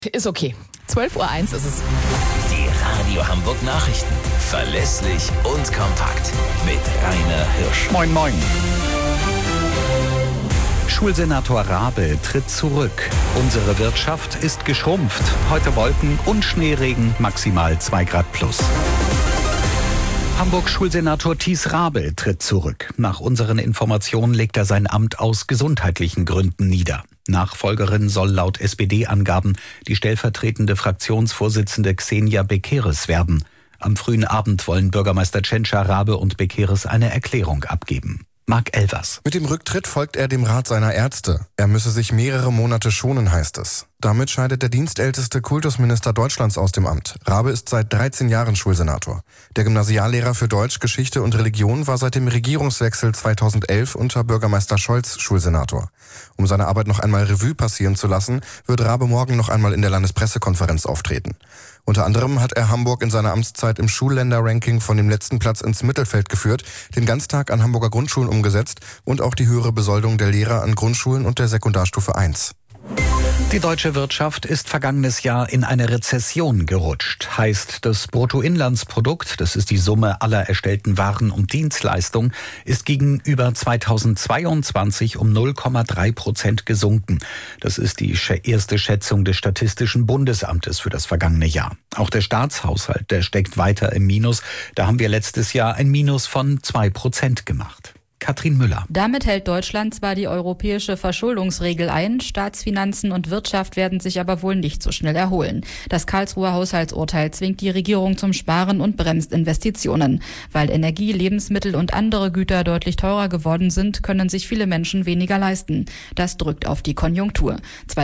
Ist okay. 12:01 Uhr ist es. Die Radio Hamburg Nachrichten. Verlässlich und kompakt. Mit Rainer Hirsch. Moin, moin. Schulsenator Raabe tritt zurück. Unsere Wirtschaft ist geschrumpft. Heute Wolken und Schneeregen, maximal 2 Grad plus. Hamburg-Schulsenator Thies Raabe tritt zurück. Nach unseren Informationen legt er sein Amt aus gesundheitlichen Gründen nieder. Nachfolgerin soll laut SPD-Angaben die stellvertretende Fraktionsvorsitzende Xenia Bekeres werden. Am frühen Abend wollen Bürgermeister Tschentscher, Raabe und Bekeres eine Erklärung abgeben. Marc Elvers. Mit dem Rücktritt folgt er dem Rat seiner Ärzte. Er müsse sich mehrere Monate schonen, heißt es. Damit scheidet der dienstälteste Kultusminister Deutschlands aus dem Amt. Raabe ist seit 13 Jahren Schulsenator. Der Gymnasiallehrer für Deutsch, Geschichte und Religion war seit dem Regierungswechsel 2011 unter Bürgermeister Scholz Schulsenator. Um seine Arbeit noch einmal Revue passieren zu lassen, wird Raabe morgen noch einmal in der Landespressekonferenz auftreten. Unter anderem hat er Hamburg in seiner Amtszeit im Schulländer-Ranking von dem letzten Platz ins Mittelfeld geführt, den Ganztag an Hamburger Grundschulen umgesetzt und auch die höhere Besoldung der Lehrer an Grundschulen und der Sekundarstufe 1. Die deutsche Wirtschaft ist vergangenes Jahr in eine Rezession gerutscht. Heißt, das Bruttoinlandsprodukt, das ist die Summe aller erstellten Waren und Dienstleistungen, ist gegenüber 2022 um 0,3% gesunken. Das ist die erste Schätzung des Statistischen Bundesamtes für das vergangene Jahr. Auch der Staatshaushalt, der steckt weiter im Minus. Da haben wir letztes Jahr ein Minus von 2% gemacht. Katrin Müller. Damit hält Deutschland zwar die europäische Verschuldungsregel ein, Staatsfinanzen und Wirtschaft werden sich aber wohl nicht so schnell erholen. Das Karlsruher Haushaltsurteil zwingt die Regierung zum Sparen und bremst Investitionen. Weil Energie, Lebensmittel und andere Güter deutlich teurer geworden sind, können sich viele Menschen weniger leisten. Das drückt auf die Konjunktur.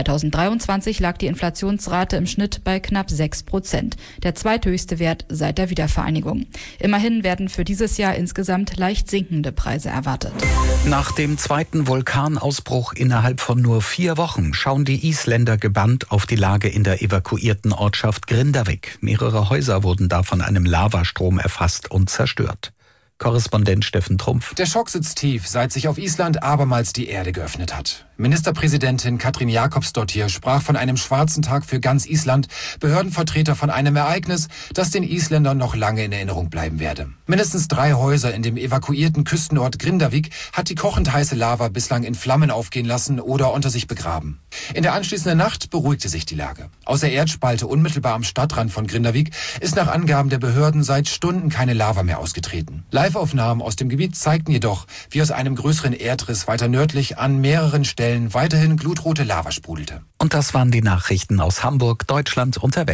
2023 lag die Inflationsrate im Schnitt bei knapp 6%. Der zweithöchste Wert seit der Wiedervereinigung. Immerhin werden für dieses Jahr insgesamt leicht sinkende Preise erwartet. Nach dem zweiten Vulkanausbruch innerhalb von nur 4 Wochen schauen die Isländer gebannt auf die Lage in der evakuierten Ortschaft Grindavik. Mehrere Häuser wurden da von einem Lavastrom erfasst und zerstört. Korrespondent Steffen Trumpf. Der Schock sitzt tief, seit sich auf Island abermals die Erde geöffnet hat. Ministerpräsidentin Katrín Jakobsdóttir sprach von einem schwarzen Tag für ganz Island, Behördenvertreter von einem Ereignis, das den Isländern noch lange in Erinnerung bleiben werde. Mindestens 3 Häuser in dem evakuierten Küstenort Grindavik hat die kochend heiße Lava bislang in Flammen aufgehen lassen oder unter sich begraben. In der anschließenden Nacht beruhigte sich die Lage. Aus der Erdspalte unmittelbar am Stadtrand von Grindavik ist nach Angaben der Behörden seit Stunden keine Lava mehr ausgetreten. Live-Aufnahmen aus dem Gebiet zeigten jedoch, wie aus einem größeren Erdriss weiter nördlich an mehreren Stellen weiterhin glutrote Lava sprudelte. Und das waren die Nachrichten aus Hamburg, Deutschland und der Welt.